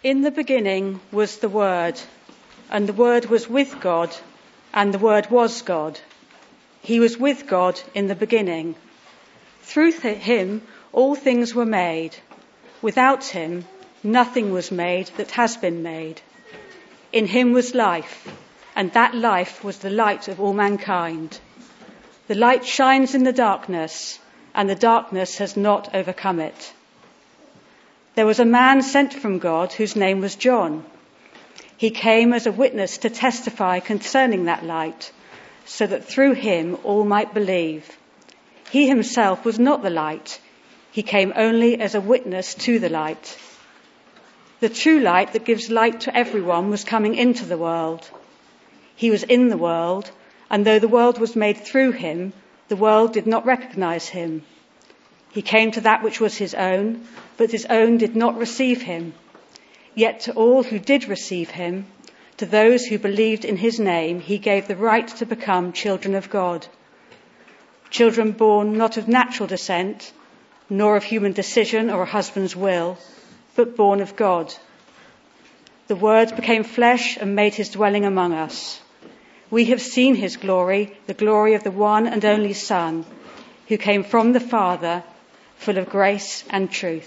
In the beginning was the Word, and the Word was with God, and the Word was God. He was with God in the beginning. Through him all things were made. Without him nothing was made that has been made. In him was life, and that life was the light of all mankind. The light shines in the darkness, and the darkness has not overcome it. There was a man sent from God whose name was John. He came as a witness to testify concerning that light, so that through him all might believe. He himself was not the light. He came only as a witness to the light. The true light that gives light to everyone was coming into the world. He was in the world, and though the world was made through him, the world did not recognize him. He came to that which was his own, but his own did not receive him. Yet to all who did receive him, to those who believed in his name, he gave the right to become children of God. Children born not of natural descent, nor of human decision or a husband's will, but born of God. The Word became flesh and made his dwelling among us. We have seen his glory, the glory of the one and only Son, who came from the Father, full of grace and truth.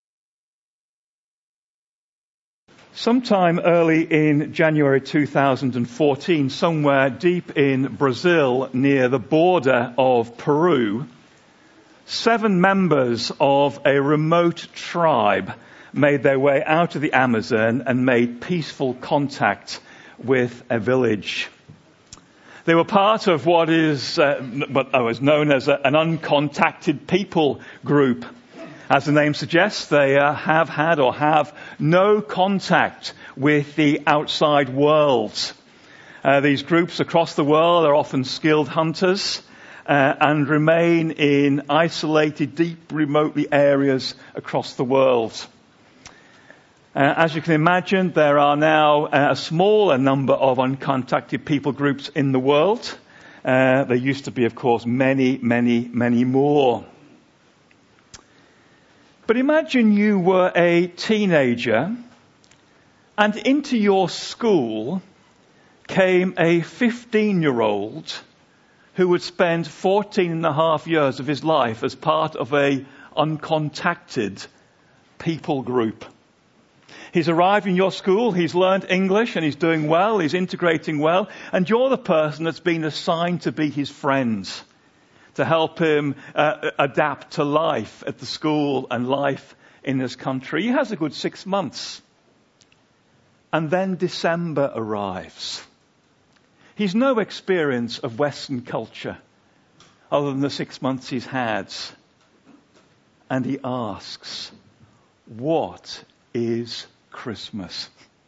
Sometime early in January 2014, somewhere deep in Brazil near the border of Peru, 7 members of a remote tribe made their way out of the Amazon and made peaceful contact with a village. They were part of what is known as an uncontacted people group. As the name suggests, they have had or have no contact with the outside world. These groups across the world are often skilled hunters and remain in isolated, deep, remotely areas across the world. As you can imagine, there are now a smaller number of uncontacted people groups in the world. There used to be, of course, many, many, many more. But imagine you were a teenager and into your school came a 15-year-old who would spend 14 and a half years of his life as part of a uncontacted people group. He's arrived in your school, he's learned English and he's doing well, he's integrating well, and you're the person that's been assigned to be his friend, to help him adapt to life at the school and life in this country. He has a good 6 months. And then December arrives. He's no experience of Western culture other than the 6 months he's had. And he asks, what is Christmas?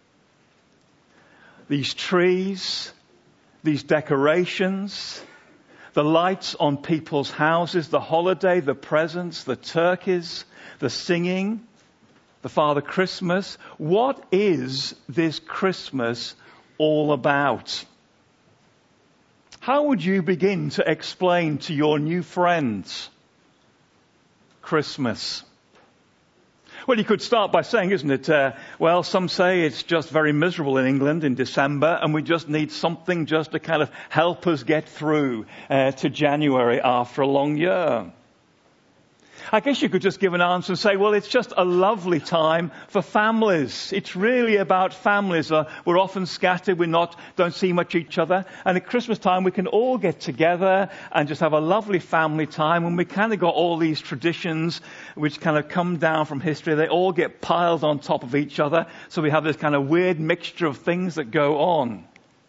These trees, these decorations, the lights on people's houses, the holiday, the presents, the turkeys, the singing, the Father Christmas. What is this Christmas all about? How would you begin to explain to your new friends Christmas? Well, you could start by saying, isn't it, some say it's just very miserable in England in December and we just need something just to kind of help us get through to January after a long year. I guess you could just give an answer and say, well, it's just a lovely time for families. It's really about families. We're often scattered. Don't see much each other. And at Christmas time, we can all get together and just have a lovely family time. And we kind of got all these traditions which kind of come down from history. They all get piled on top of each other. So we have this kind of weird mixture of things that go on.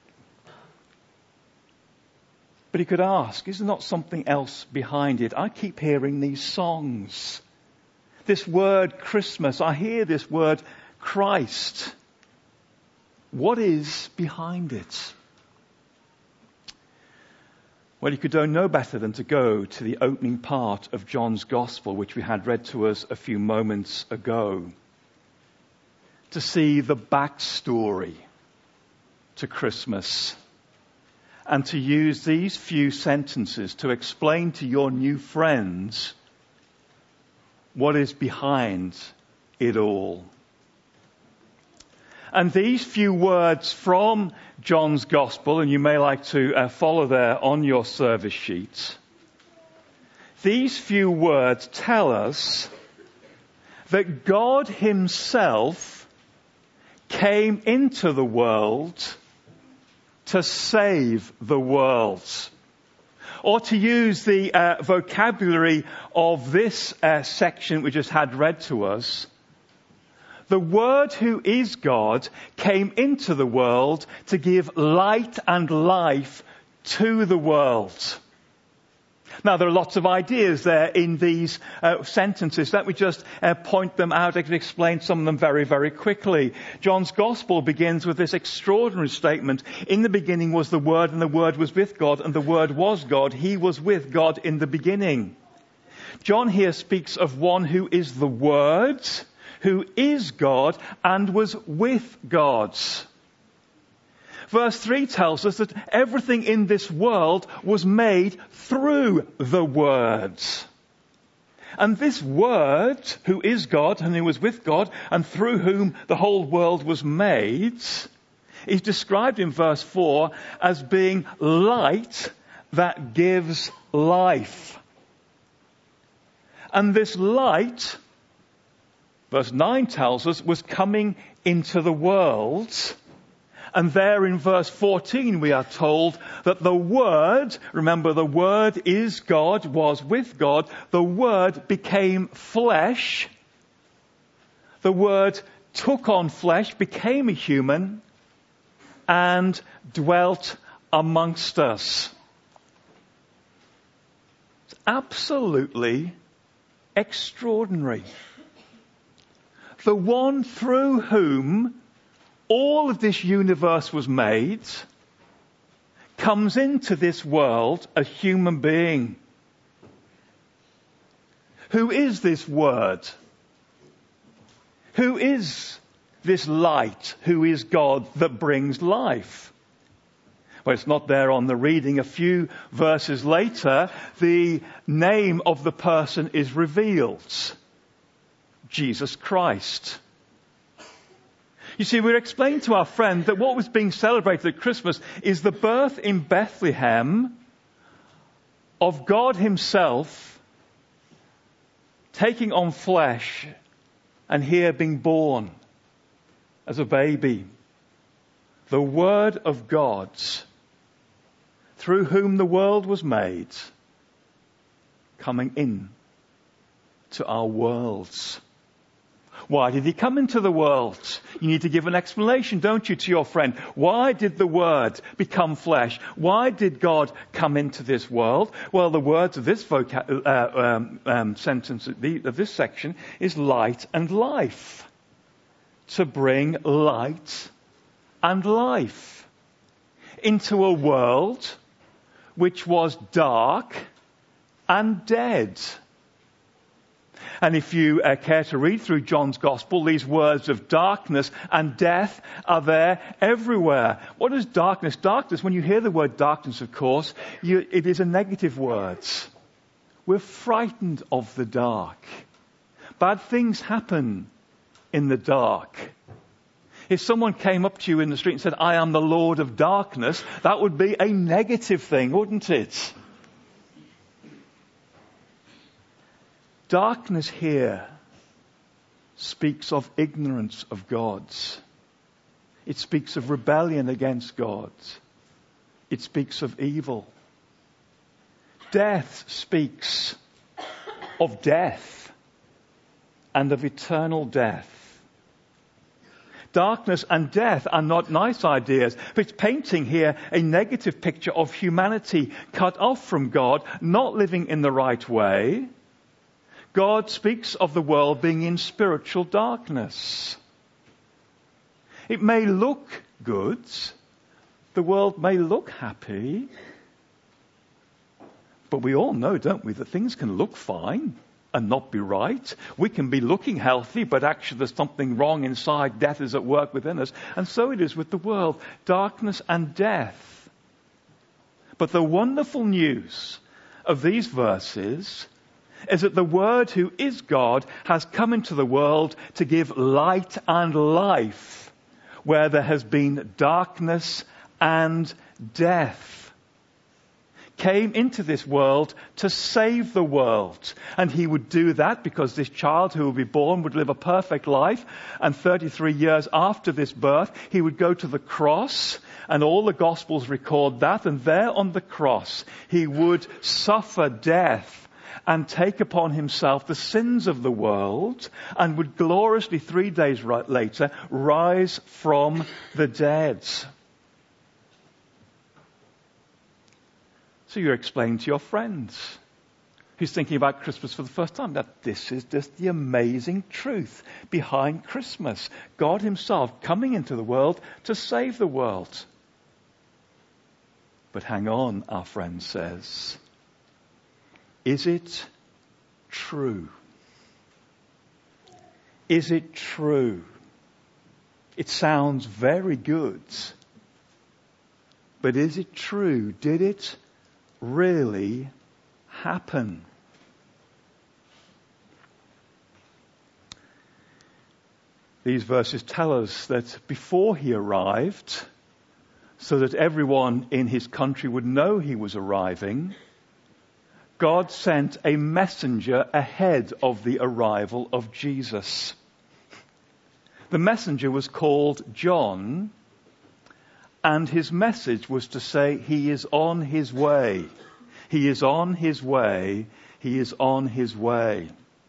But he could ask, is there not something else behind it? I keep hearing these songs. This word Christmas, I hear this word Christ. What is behind it? Well, you could do no better than to go to the opening part of John's Gospel, which we had read to us a few moments ago, to see the backstory to Christmas. And to use these few sentences to explain to your new friends what is behind it all. And these few words from John's Gospel, and you may like to follow there on your service sheets, these few words tell us that God himself came into the world to save the world. Or to use the vocabulary of this section we just had read to us, the Word who is God came into the world to give light and life to the world. Now, there are lots of ideas there in these sentences. Let me just point them out. I can explain some of them very, very quickly. John's Gospel begins with this extraordinary statement. In the beginning was the Word, and the Word was with God, and the Word was God. He was with God in the beginning. John here speaks of one who is the Word, who is God, and was with God. Verse 3 tells us that everything in this world was made through the Word. And this Word, who is God and who was with God and through whom the whole world was made, is described in verse 4 as being light that gives life. And this light, verse 9 tells us, was coming into the world. And there in verse 14 we are told that the Word, remember the Word is God, was with God, the Word became flesh. The Word took on flesh, became a human, and dwelt amongst us. It's absolutely extraordinary. The one through whom all of this universe was made comes into this world a human being. Who is this Word? Who is this light? Who is God that brings life? Well, it's not there on the reading. A few verses later, the name of the person is revealed. Jesus Christ. You see, we're explaining to our friend that what was being celebrated at Christmas is the birth in Bethlehem of God himself taking on flesh and here being born as a baby. The Word of God, through whom the world was made, coming in to our worlds. Why did he come into the world? You need to give an explanation, don't you, to your friend? Why did the Word become flesh? Why did God come into this world? Well, the words of this sentence, of this section, is light and life. To bring light and life into a world which was dark and dead. And if you care to read through John's Gospel, these words of darkness and death are there everywhere. What is darkness? Darkness, when you hear the word darkness, of course, it is a negative word. We're frightened of the dark. Bad things happen in the dark. If someone came up to you in the street and said, I am the Lord of darkness, that would be a negative thing, wouldn't it? Darkness here speaks of ignorance of God. It speaks of rebellion against God. It speaks of evil. Death speaks of death and of eternal death. Darkness and death are not nice ideas, but it's painting here a negative picture of humanity cut off from God, not living in the right way. God speaks of the world being in spiritual darkness. It may look good. The world may look happy. But we all know, don't we, that things can look fine and not be right. We can be looking healthy, but actually there's something wrong inside. Death is at work within us. And so it is with the world. Darkness and death. But the wonderful news of these verses is that the Word who is God has come into the world to give light and life. where there has been darkness and death. Came into this world to save the world. And he would do that because this child who would be born would live a perfect life. And 33 years after this birth, he would go to the cross. And all the Gospels record that. And there on the cross, he would suffer death and take upon himself the sins of the world, and would gloriously 3 days later rise from the dead. So you're explaining to your friends who's thinking about Christmas for the first time that this is just the amazing truth behind Christmas. God himself coming into the world to save the world. But hang on, our friend says. Is it true? Is it true? It sounds very good. But is it true? Did it really happen? These verses tell us that before he arrived, so that everyone in his country would know he was arriving, God sent a messenger ahead of the arrival of Jesus. The messenger was called John, and his message was to say, he is on his way. He is on his way. He is on his way.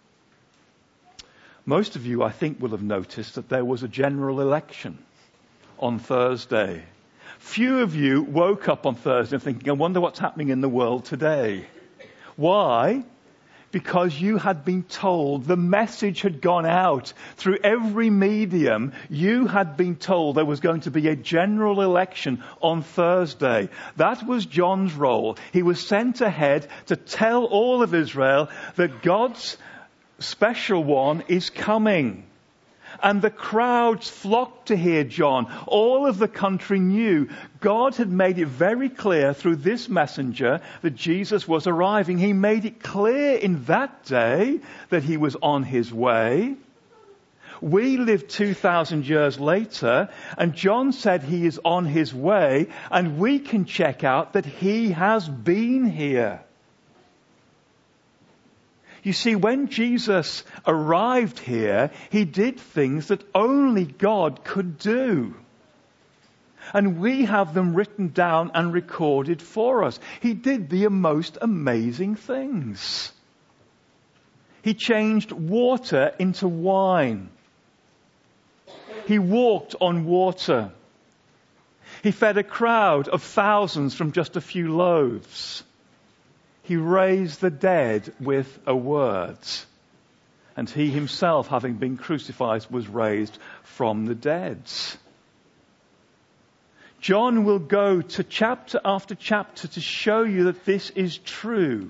Most of you, I think, will have noticed that there was a general election on Thursday. Few of you woke up on Thursday thinking, I wonder what's happening in the world today. Why? Because you had been told, the message had gone out through every medium. You had been told there was going to be a general election on Thursday. That was John's role. He was sent ahead to tell all of Israel that God's special one is coming. And the crowds flocked to hear John. All of the country knew God had made it very clear through this messenger that Jesus was arriving. He made it clear in that day that he was on his way. We live 2,000 years later, and John said he is on his way, and we can check out that he has been here. You see, when Jesus arrived here, he did things that only God could do. And we have them written down and recorded for us. He did the most amazing things. He changed water into wine. He walked on water. He fed a crowd of thousands from just a few loaves. He raised the dead with a word. And he himself, having been crucified, was raised from the dead. John will go to chapter after chapter to show you that this is true.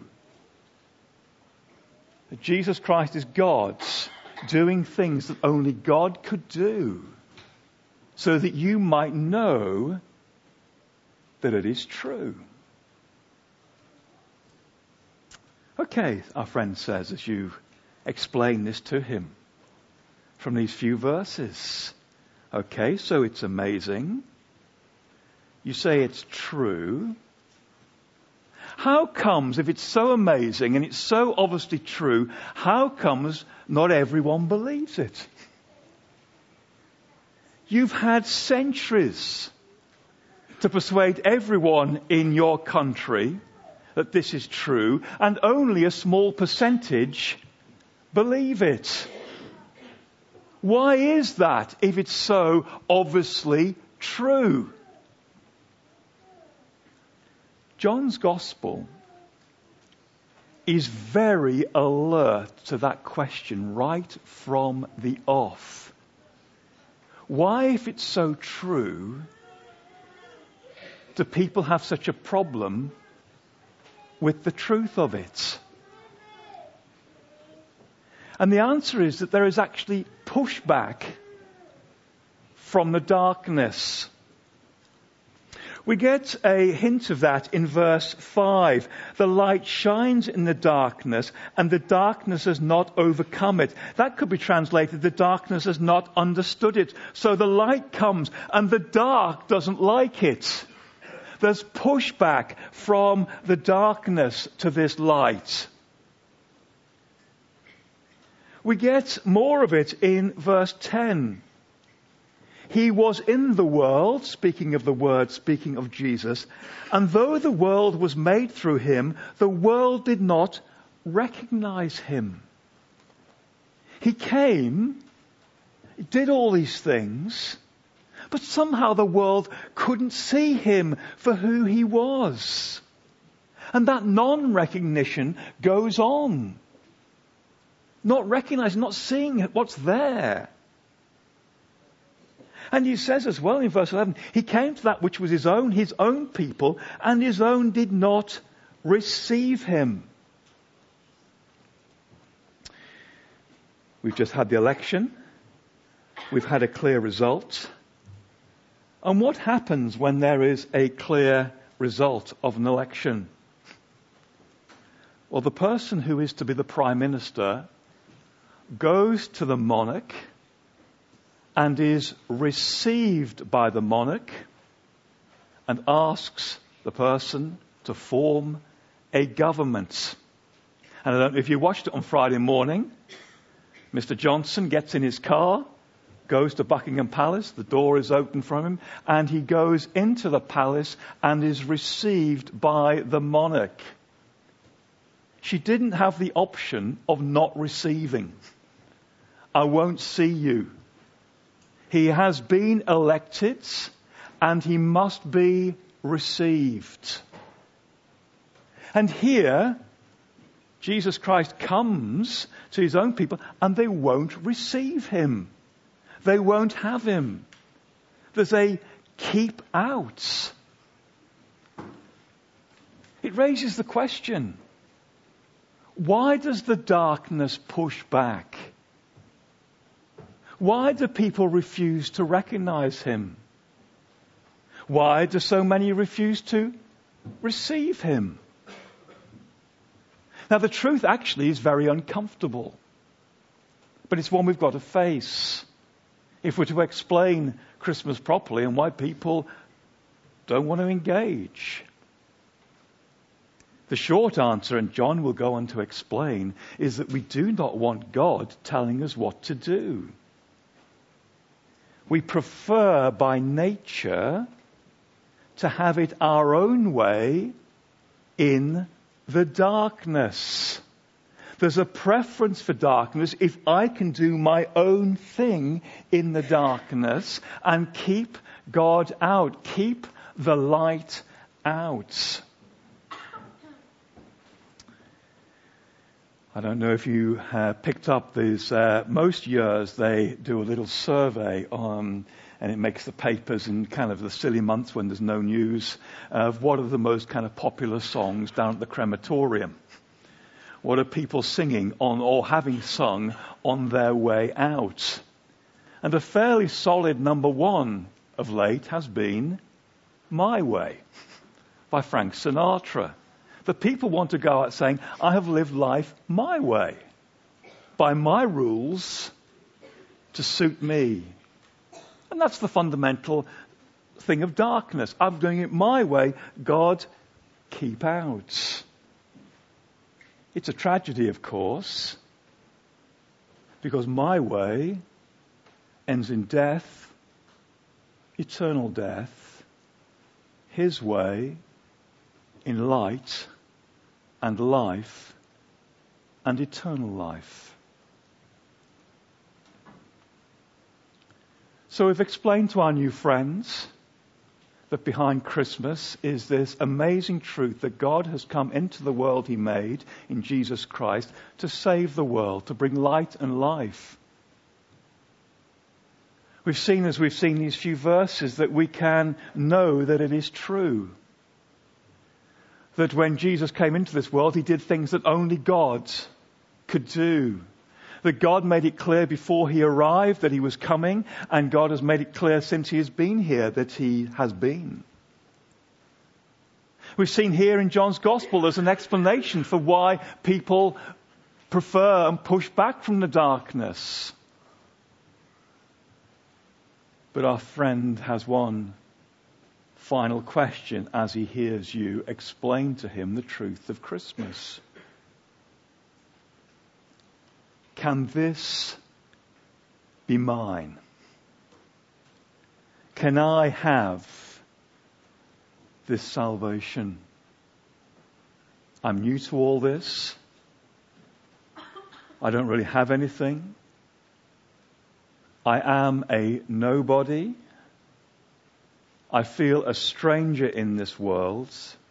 That Jesus Christ is God, doing things that only God could do, so that you might know that it is true. Okay, our friend says, as you explain this to him from these few verses. Okay, so it's amazing. You say it's true. How comes, if it's so amazing and it's so obviously true, how comes not everyone believes it? You've had centuries to persuade everyone in your country that this is true, and only a small percentage believe it. Why is that if it's so obviously true? John's Gospel is very alert to that question right from the off. Why, if it's so true, do people have such a problem with the truth of it? And the answer is that there is actually pushback from the darkness. We get a hint of that in verse 5. The light shines in the darkness, and the darkness has not overcome it. That could be translated, the darkness has not understood it. So the light comes, and the dark doesn't like it. There's pushback from the darkness to this light. We get more of it in verse 10. He was in the world, speaking of the Word, speaking of Jesus, and though the world was made through him, the world did not recognize him. He came, did all these things, but somehow the world couldn't see him for who he was. And that non-recognition goes on. Not recognizing, not seeing what's there. And he says as well in verse 11, he came to that which was his own people, and his own did not receive him. We've just had the election. We've had a clear result. And what happens when there is a clear result of an election? Well, the person who is to be the Prime Minister goes to the monarch and is received by the monarch and asks the person to form a government. And I don't know if you watched it on Friday morning. Mr. Johnson gets in his car, goes to Buckingham Palace, the door is open from him, and he goes into the palace and is received by the monarch. She didn't have the option of not receiving. I won't see you. He has been elected and he must be received. And here, Jesus Christ comes to his own people and they won't receive him. They won't have him. There's a keep out. It raises the question, why does the darkness push back? Why do people refuse to recognize him? Why do so many refuse to receive him? Now the truth actually is very uncomfortable, but it's one we've got to face if we're to explain Christmas properly and why people don't want to engage. The short answer, and John will go on to explain, is that we do not want God telling us what to do. We prefer by nature to have it our own way in the darkness. There's a preference for darkness if I can do my own thing in the darkness and keep God out, keep the light out. I don't know if you picked up these. Most years they do a little survey on, and it makes the papers in kind of the silly months when there's no news, of what are the most kind of popular songs down at the crematorium. What are people singing on or having sung on their way out? And a fairly solid number one of late has been My Way by Frank Sinatra. The people want to go out saying, I have lived life my way, by my rules, to suit me. And that's the fundamental thing of darkness. I'm doing it my way. God, keep out. It's a tragedy, of course, because my way ends in death, eternal death. His way in light and life and eternal life. So we've explained to our new friends that behind Christmas is this amazing truth that God has come into the world he made in Jesus Christ to save the world, to bring light and life. We've seen, as we've seen these few verses, that we can know that it is true. That when Jesus came into this world, he did things that only God could do. That God made it clear before he arrived that he was coming, and God has made it clear since he has been here that he has been. We've seen here in John's Gospel there's an explanation for why people prefer and push back from the darkness. But our friend has one final question as he hears you explain to him the truth of Christmas. Can this be mine? Can I have this salvation? I'm new to all this. I don't really have anything. I am a nobody. I feel a stranger in this world.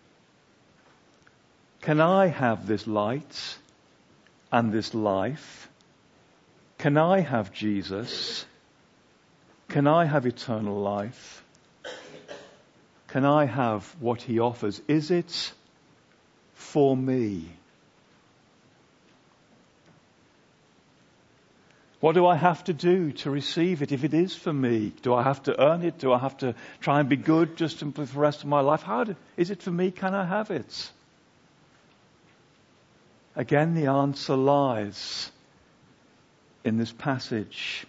Can I have this light and this life? Can I have Jesus? Can I have eternal life? Can I have what he offers? Is it for me? What do I have to do to receive it if it is for me? Do I have to earn it? Do I have to try and be good just simply for the rest of my life? Is it for me? Can I have it? Again, the answer lies in this passage.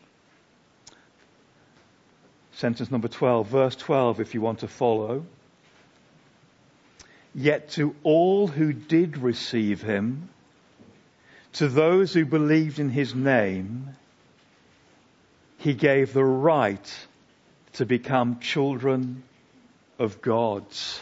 Sentence number 12, verse 12, if you want to follow. Yet to all who did receive him, to those who believed in his name, he gave the right to become children of God.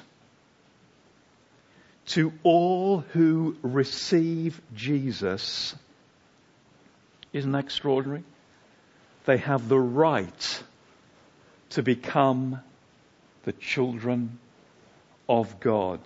To all who receive Jesus, isn't that extraordinary? They have the right to become the children of God.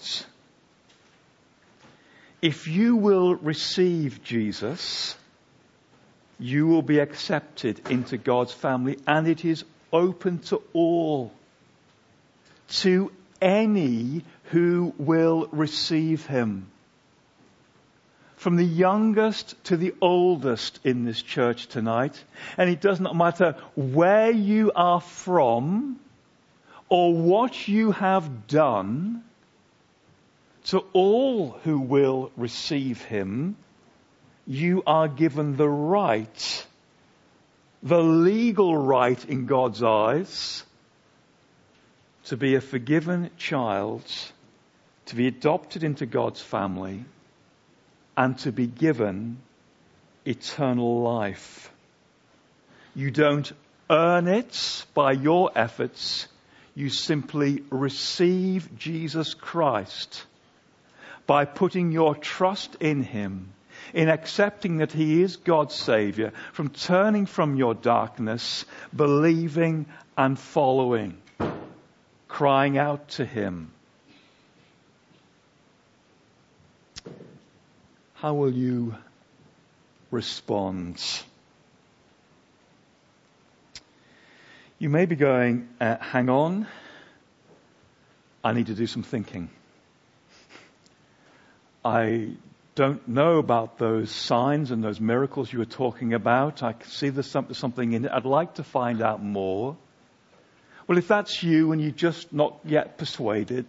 If you will receive Jesus, you will be accepted into God's family, and it is open to all, to any who will receive him. From the youngest to the oldest in this church tonight, and it does not matter where you are from or what you have done, to all who will receive him, you are given the right, the legal right in God's eyes, to be a forgiven child, to be adopted into God's family, and to be given eternal life. You don't earn it by your efforts. You simply receive Jesus Christ by putting your trust in him, in accepting that he is God's Savior, from turning from your darkness, believing and following, crying out to him. How will you respond? You may be going, hang on, I need to do some thinking. I don't know about those signs and those miracles you were talking about. I can see there's something in it. I'd like to find out more. Well, if that's you and you're just not yet persuaded,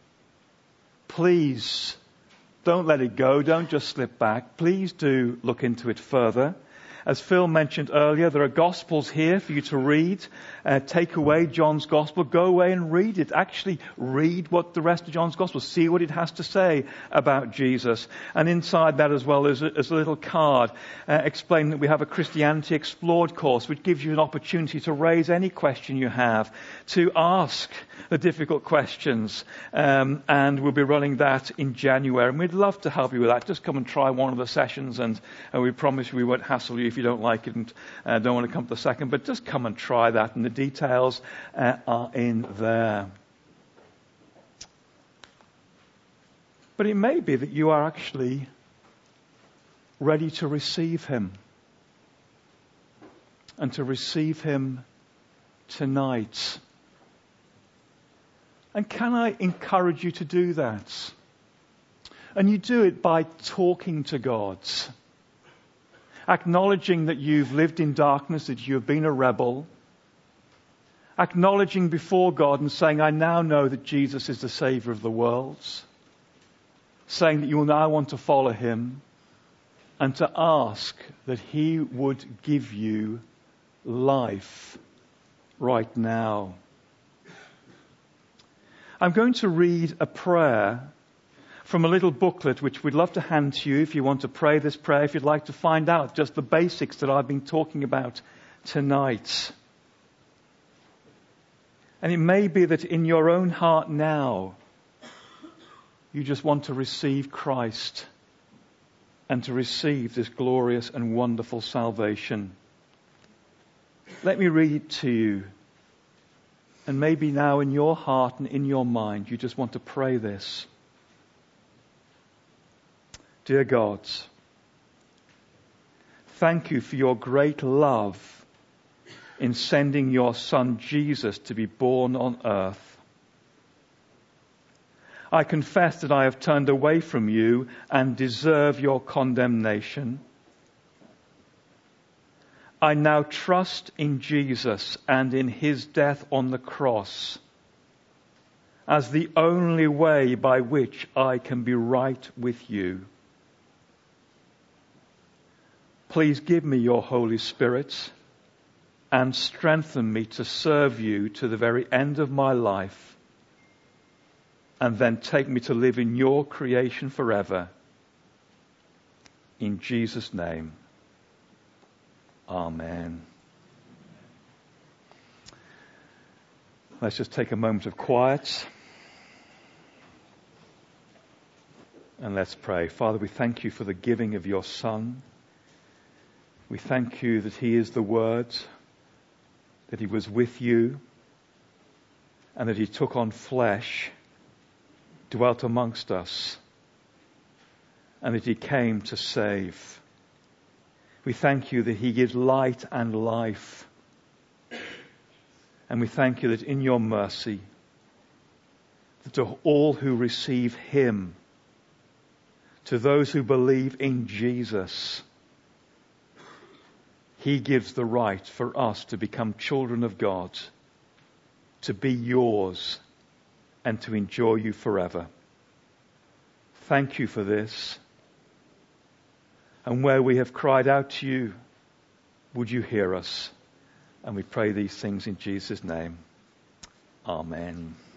please don't let it go. Don't just slip back. Please do look into it further. As Phil mentioned earlier, there are Gospels here for you to read. Take away John's Gospel. Go away and read it. Actually read what the rest of John's Gospel, see what it has to say about Jesus. And inside that as well is a little card explaining that we have a Christianity Explored course, which gives you an opportunity to raise any question you have, to ask the difficult questions. And we'll be running that in January. And we'd love to help you with that. Just come and try one of the sessions, and we promise we won't hassle you if you don't like it and don't want to come to the second, but just come and try that, and the details are in there. But it may be that you are actually ready to receive him, and to receive him tonight. And can I encourage you to do that? And you do it by talking to God. Acknowledging that you've lived in darkness, that you've been a rebel. Acknowledging before God and saying, I now know that Jesus is the Savior of the world. saying that you will now want to follow him and to ask that he would give you life right now. I'm going to read a prayer from a little booklet which we'd love to hand to you if you want to pray this prayer, if you'd like to find out just the basics that I've been talking about tonight. And it may be that in your own heart now, you just want to receive Christ and to receive this glorious and wonderful salvation. Let me read it to you. And maybe now in your heart and in your mind, you just want to pray this. Dear God, thank you for your great love in sending your Son Jesus to be born on earth. I confess that I have turned away from you and deserve your condemnation. I now trust in Jesus and in his death on the cross as the only way by which I can be right with you. Please give me your Holy Spirit and strengthen me to serve you to the very end of my life, and then take me to live in your creation forever. In Jesus' name, amen. Let's just take a moment of quiet and let's pray. Father, we thank you for the giving of your Son. We thank you that he is the Word, that he was with you, and that he took on flesh, dwelt amongst us, and that he came to save. We thank you that he gives light and life. And we thank you that in your mercy, that to all who receive him, to those who believe in Jesus, he gives the right for us to become children of God, to be yours, and to enjoy you forever. Thank you for this. And where we have cried out to you, would you hear us? And we pray these things in Jesus' name. Amen.